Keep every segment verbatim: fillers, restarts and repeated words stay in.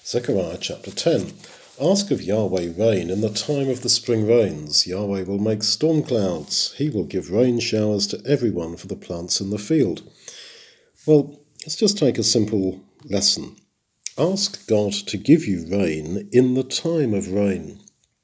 Zechariah chapter ten. Ask of Yahweh rain in the time of the spring rains. Yahweh will make storm clouds. He will give rain showers to everyone for the plants in the field. Well, let's just take a simple lesson. Ask God to give you rain in the time of rain.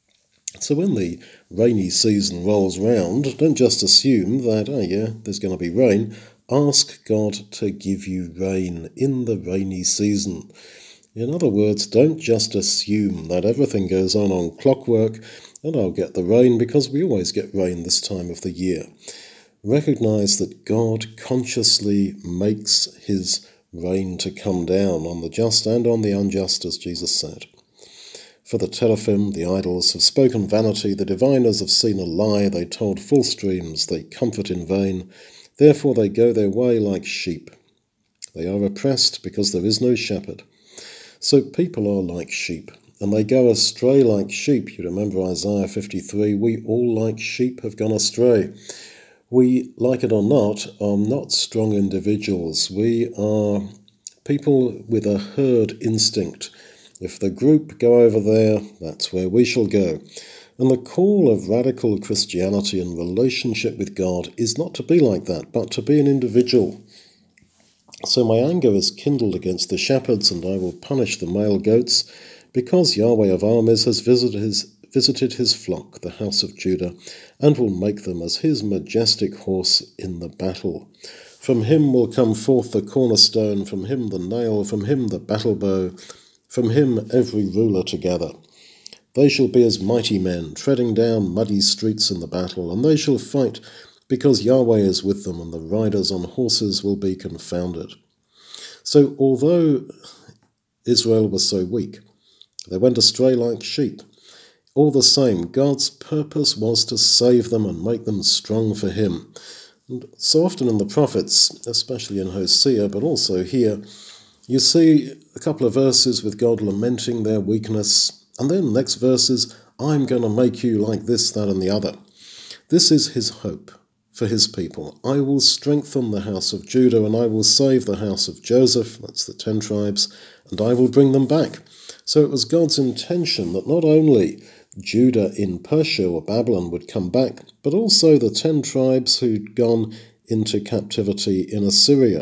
So when the rainy season rolls round, don't just assume that, oh yeah, there's going to be rain. Ask God to give you rain in the rainy season. In other words, don't just assume that everything goes on on clockwork and I'll get the rain because we always get rain this time of the year. Recognize that God consciously makes his rain to come down on the just and on the unjust, as Jesus said. For the teraphim, the idols have spoken vanity, the diviners have seen a lie, they told false dreams, they comfort in vain, therefore they go their way like sheep. They are oppressed because there is no shepherd. So people are like sheep, and they go astray like sheep. You remember Isaiah fifty-three, we all like sheep have gone astray. We, like it or not, are not strong individuals. We are people with a herd instinct. If the group go over there, that's where we shall go. And the call of radical Christianity and relationship with God is not to be like that, but to be an individual. So my anger is kindled against the shepherds, and I will punish the male goats, because Yahweh of armies has visited his, visited his flock, the house of Judah, and will make them as his majestic horse in the battle. From him will come forth the cornerstone, from him the nail, from him the battle bow, from him every ruler together. They shall be as mighty men, treading down muddy streets in the battle, and they shall fight, because Yahweh is with them, and the riders on horses will be confounded. So although Israel was so weak, they went astray like sheep, all the same, God's purpose was to save them and make them strong for him. And so often in the prophets, especially in Hosea, but also here, you see a couple of verses with God lamenting their weakness, and then the next verse is, I'm going to make you like this, that, and the other. This is his hope for his people. I will strengthen the house of Judah, and I will save the house of Joseph, that's the ten tribes, and I will bring them back. So it was God's intention that not only Judah in Persia or Babylon would come back, but also the ten tribes who'd gone into captivity in Assyria.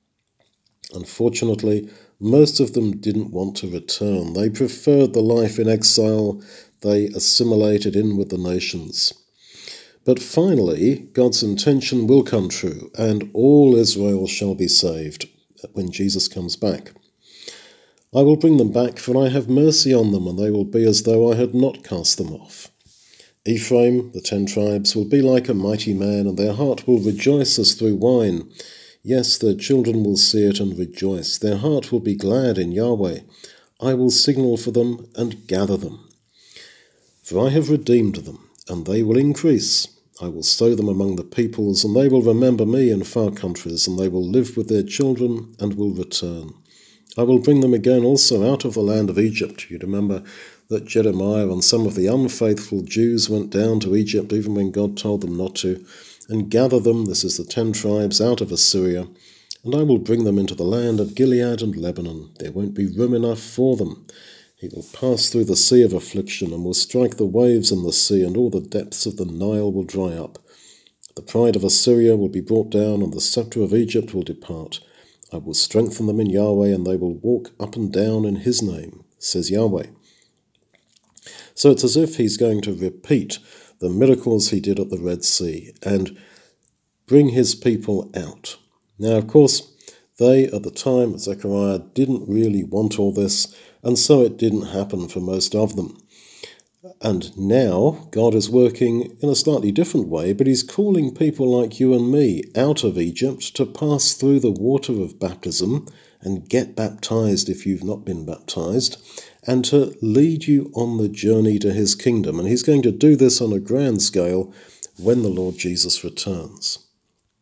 Unfortunately, most of them didn't want to return. They preferred the life in exile. They assimilated in with the nations. But finally, God's intention will come true, and all Israel shall be saved when Jesus comes back. I will bring them back, for I have mercy on them, and they will be as though I had not cast them off. Ephraim, the ten tribes, will be like a mighty man, and their heart will rejoice as through wine. Yes, their children will see it and rejoice. Their heart will be glad in Yahweh. I will signal for them and gather them. For I have redeemed them, and they will increase. I will sow them among the peoples, and they will remember me in far countries, and they will live with their children and will return. I will bring them again also out of the land of Egypt. You remember that Jeremiah and some of the unfaithful Jews went down to Egypt even when God told them not to, and gather them, this is the ten tribes, out of Assyria, and I will bring them into the land of Gilead and Lebanon. There won't be room enough for them. He will pass through the sea of affliction, and will strike the waves in the sea, and all the depths of the Nile will dry up. The pride of Assyria will be brought down, and the scepter of Egypt will depart. I will strengthen them in Yahweh, and they will walk up and down in his name, says Yahweh. So it's as if he's going to repeat the miracles he did at the Red Sea, and bring his people out. Now, of course, they, at the time, Zechariah, didn't really want all this, and so it didn't happen for most of them. And now God is working in a slightly different way, but he's calling people like you and me out of Egypt to pass through the water of baptism and get baptized if you've not been baptized, and to lead you on the journey to his kingdom. And he's going to do this on a grand scale when the Lord Jesus returns.